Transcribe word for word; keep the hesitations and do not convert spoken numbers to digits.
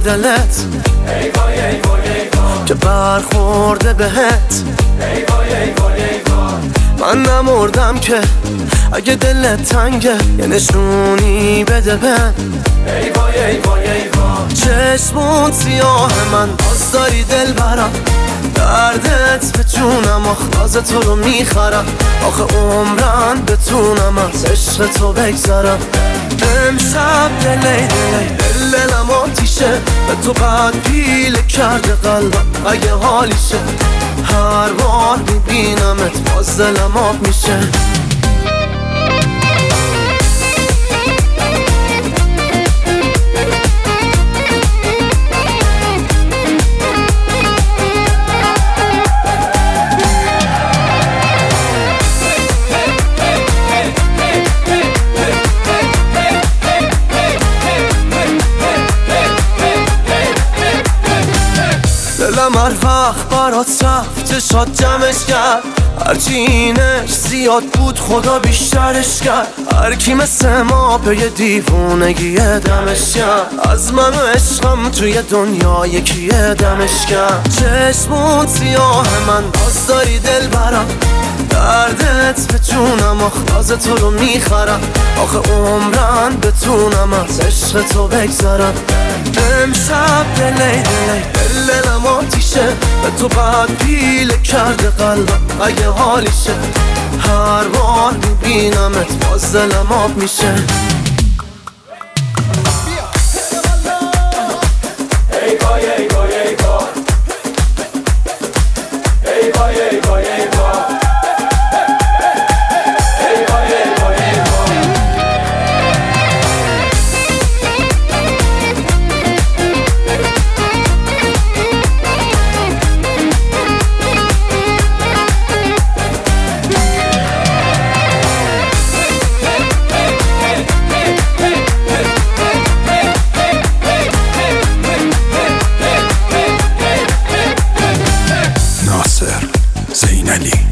دلت ای وای ای وای ای وای که برخورده بهت ای وای ای وای ای وای من نمردم که اگه دلت تنگه یه نشونی بده بهم ای وای ای وای ای وای چشمون سیاه من باز داری دل برم دردت به جونم آخ تو رو میخرم آخه عمرن بتونم از عشق تو بگذرم امشب دلی دلی دل دلم آتیشه به تو قد پیله کرده قلبم اگه حالیشه هر بار میبینمت باز دلم آب میشه دلم هر وقت برات رفت چشات جمعش کرد هرچی اینش زیاد بود خدا بیشترش کرد هر کی مثل ما به یه دیوونگی دمش کرد از من و عشقم توی دنیا یکی دمش کرد چشمون سیاه من باز داری دل برم دردت به جونم آخ تو رو میخرم آخه عمرن بتونم از عشق تو بگذرم امشب دلی دلی دل دلم آتیشه به تو بعد پیله کرده قلبم اگه حالیشه هر بار میبینمت باز دلم آب میشه ای وای ای وای ای وای ای وای ای وای ای وای ناصر زینلی